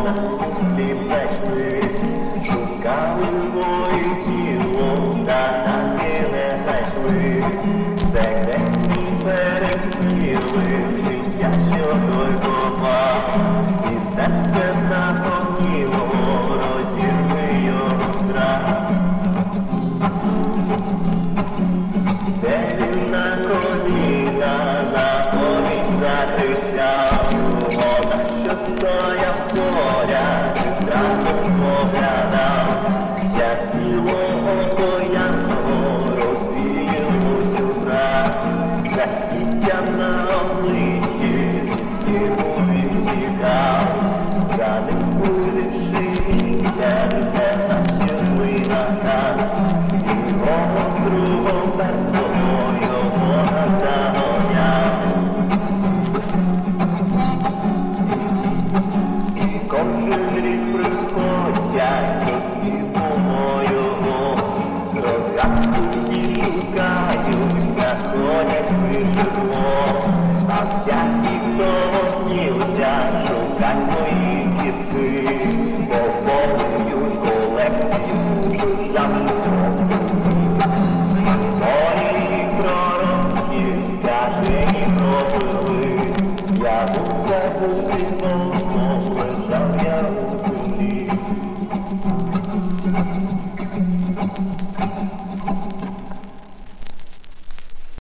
слід зайшли, шукали моє тіло, та так і не знайшли. Секретні перехили життя, що той копав, і серце знакоміло, розірви його страх. Де він на коліна, на поміч закричав, вона, що стояв поряд, і страхом споглядав, як тіло окоянного розбилось у прах. Жахіття на обличчі, зі співу він тікав, за ним будивши вітер, наче злий наказ, і голос другом мертвого його наздоганяв. І кожен рік приходять до співу мого, розгадку всі шукають, знаходять лише зло. А всякі, хто снівся, шукать мої кістки, поповнюють колекцію